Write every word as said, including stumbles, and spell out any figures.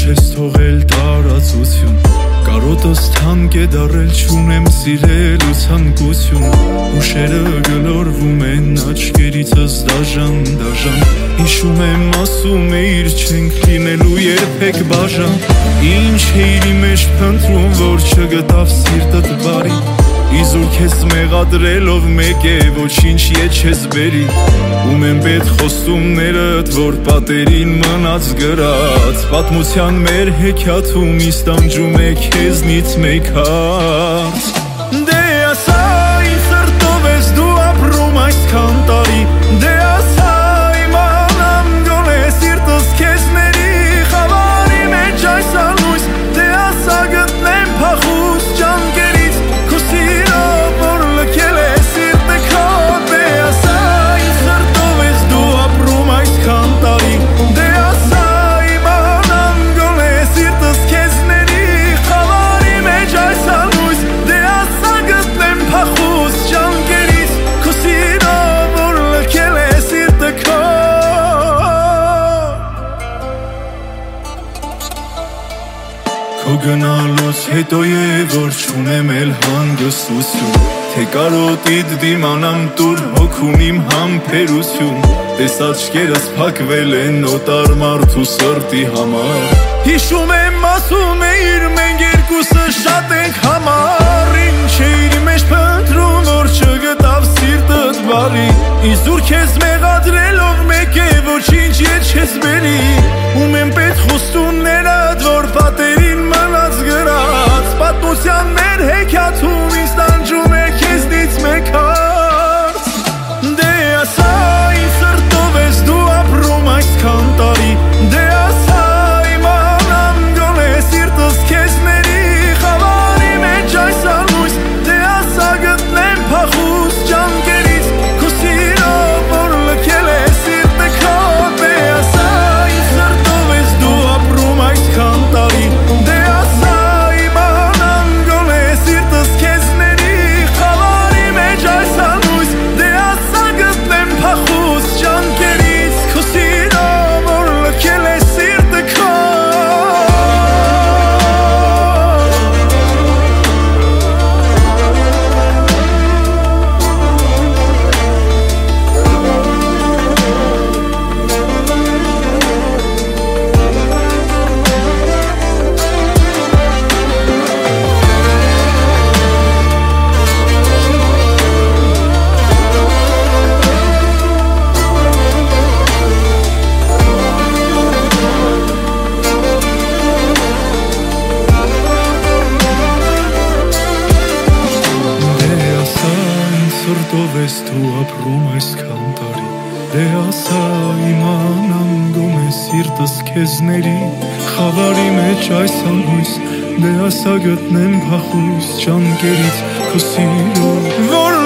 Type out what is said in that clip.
չես թողել տարածություն, կարոտս թանկ է դարել, չունեմ սիրելու ցանկություն, ուշերը գլորվում են աչքերիցս դաժան-դաժան, հիշում եմ ասում էիր չենք լինելու երբեք բաժան, ինչ էիր իմ մեջ փնտրում, որ չգտավ սիրտդ բարի, իզուր քեզ մեղադրելով մեկ է ոչինչ ետ չես բերի, ում են պետք խոստումներդ, որ պատերին մնաց գրած, պատմության մեր հեքիաթում իստանջում է քեզնից մեկ հարց, դե ասա ինձ սրտով ես դու ապրում այսքան տարի, դե ասա իմանամ գոնե սիրտս քեզների խավարի մեջ այս անույս, դե ասա գտնեմ փախուս ջանքերից, քո սիրով որ լքել է սիրտը քո, դե ասա ինձ սրտով ես դու ապրում այսքան տարի, դե ասա իմանամ գոնե սիրտս քեզների խավարի մեջ այս անույս, դե ասա գտնեմ փախուս ջանքերից, քո սիրով որ լքել է սիրտը քո։ Քո գնալուց հետո է որ չունեմ էլ հանգստություն, թե կարոտիդ դիմանամ տուր հոգուն իմ համբերություն, տես աչքերս փակվել են օտար մարդու սրտի համար, հիշում եմ ասում էիր մենք երկուսը շատ ենք համար, ինչ էիր մեջ փնտրում որ չգտավ սիրտդ բարի, իզուր քեզ մեղադրելով մեկ է ոչինչ ետ չես բերի, ում են պետք խոստումներդ, որ պատերին մնաց գրած, պատմության մեր հեքիաթում ինձ տանջում է քեզնից մեկ հարց, դե ասա ինձ սրտով ես դու ապրում այսքան տարի, դե ասա իմանամ գոնե սիրտս քեզների խավարի մեջ այս անույս, դե ասա գտնեմ փախուս ջանքերից, քո սիրով որ լքել է սիրտը քո, դե ասա ինձ սրտով ես դու ապրում այսքան տարի, դե ասա իմանամ գոնե սիրտս քեզների խավարի մեջ այս անույս, դե ասա գտնեմ փախուս ջանքերից, քո սիրով որ լքել է սիրտը քո։ Սրտով ես դու ապրում այսքան տարի, դե ասա իմանամ գոնե սիրտս քեզների խավարի մեջ այս անույս, դե ասա գտնեմ փախուս ջանքերից, քո սիրով որ